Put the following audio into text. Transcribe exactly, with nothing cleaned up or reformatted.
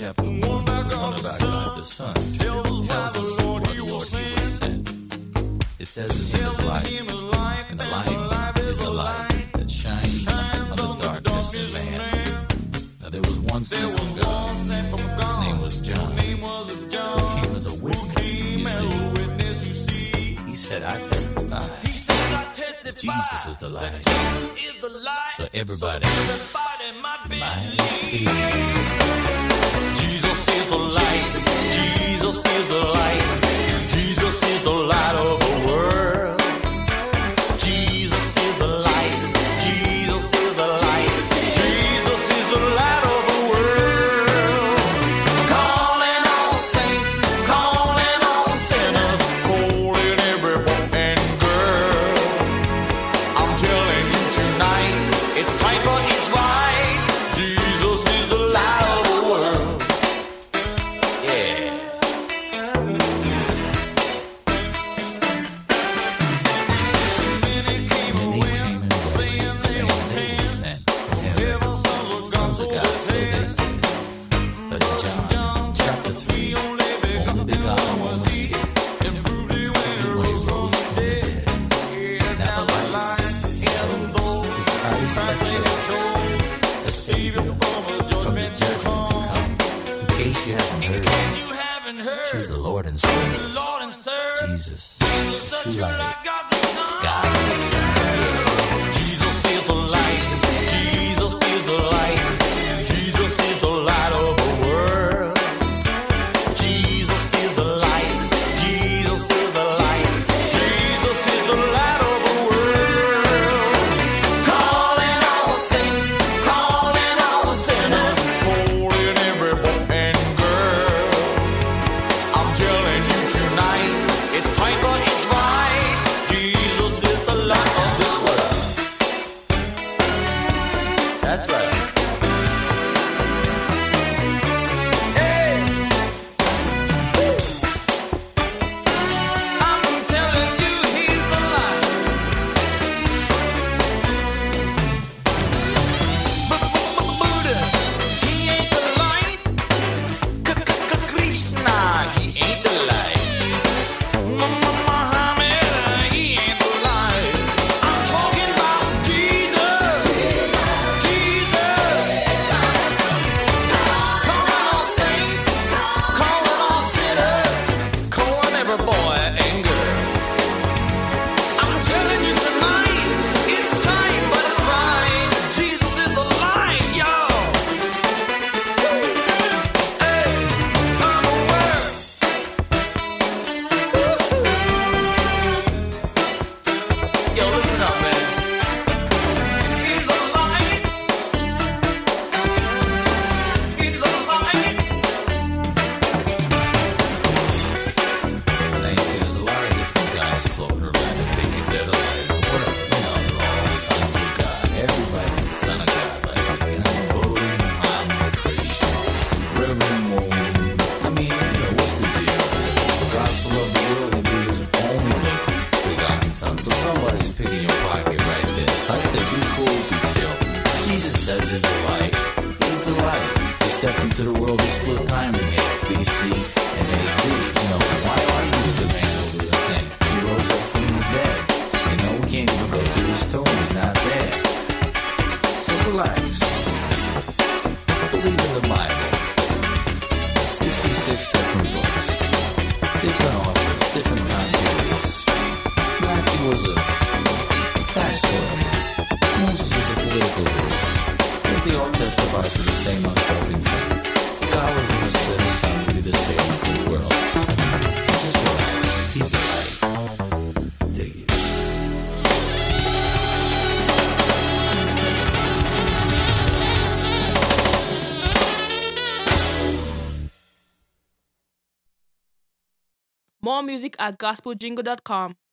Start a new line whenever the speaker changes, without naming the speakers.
chapter one, one about God the Son, tells us what the Lord He will send. It says His name is light, and the light is the light that shines on the darkness in man. Now there was one sent from God. His name was John. Who came as a witness, you see. He said, I testify. Jesus is the light. So everybody, might be. Jesus is the light. Jesus is the light. Jesus is the light of the world. Jesus is the light. Jesus is the light. Jesus is the light of the world. Calling all saints, calling all sinners, calling every boy and girl. I'm telling you tonight, it's time but it's right. Jesus is the light of the world. Yeah. Choose the Lord and serve Jesus, the true light, God the Son. Jesus is the light. Jesus is the light. Jesus is the light of the world. Jesus is the light. Jesus is the light. Jesus is the light of the world. Calling all saints, calling all sinners, calling every boy and girl. I'm telling you tonight, it's time but it's right. Jesus is the light of this world. That's right. Hey! I'm telling you, he's the light. Buddha, he ain't the light. Krishna, he ain't the light. Muhammad, he ain't the light. I'm talking about Jesus. Jesus. Calling all saints, calling all sinners, calling every boy and girl. I'm telling you tonight, it's time but it's right. Jesus is the light, y'all. Hey, I'm a word. Yo, listen up, man. He's a light. He's a light. Now, you see, there's a lot of different guys floating around and thinking they're the light of the world. You know, they're all sons of God. Everybody's a son of God. Like, you know, Bodhi, Muhammad, Krishna, Reverend Moon. I mean, you know, what's the deal? The gospel of the world will be his only begotten son. So somebody's picking your pocket right there. So I say, be cool, be chill. Jesus says he's the light. He's the light. He stepped into the world, he split time in here, B C and A D. You know, why argue with the man over the thing? He rose up from the dead. You know, we can't even go to his tomb. He's not there. So relax. Believe in the Bible. sixty-six different books. Different authors, different time periods. Matthew was a tax collector. Moses was a political leader. But they all testify to the same unfolding thing. God was going to set his son to be the savior for the world. So just relax. He's the light. Dig it.
More music at gospel jingle dot com.